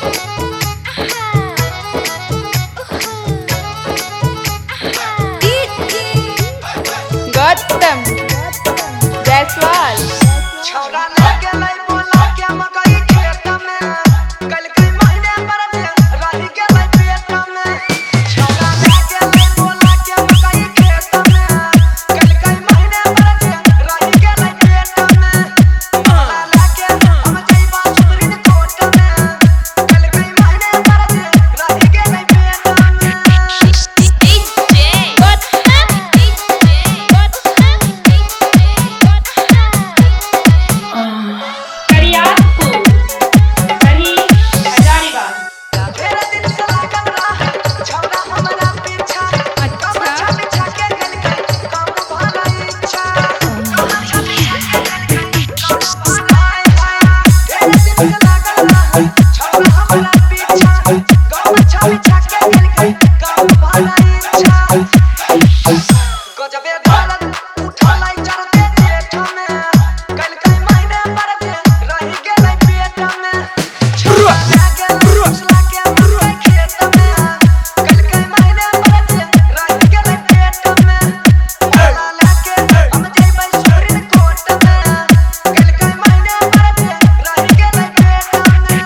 गौतम जायसवाल। छौरा लगे लै बोला के मकई खेत में कल कई महीने बरस रही गेलै पेट में। छौरा लगे लै बोला के मकई खेत में कल कई महीने बरस रही गेलै पेट में। छौरा लगे हम जइबा सुप्रीम कोर्ट में कल कई महीने बरस रही गेलै पेट में। गजबे दौलत उठलै चढ़ते जेठ में कल कई महीने बरस रही गेलै पेट में। छौरा लगे घुसला के मकई खेत में कल कई महीने बरस रही गेलै पेट में। छौरा लगे हम जइबै सुप्रीम कोर्ट में कल कई महीने बरस रही गेलै पेट में।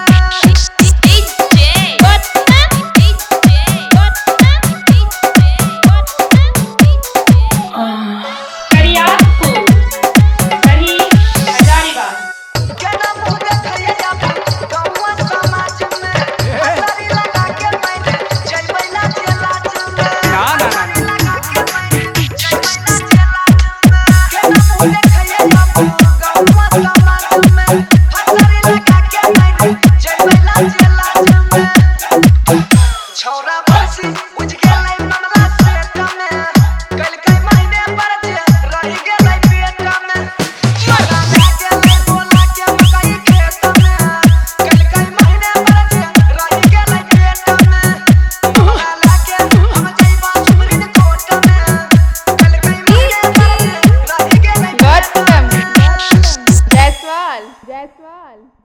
केना मुँह देखैया अपन गौवा समाज में हजारी लगा के मैंने जइबै ना जेलाज में। ना ना ना लगा के मैंने जइबै ना जेलाज में। केना मुँह देखैया अपन गौवा समाज में हजारी लगा के मैंने जइबै ना जेलाज में।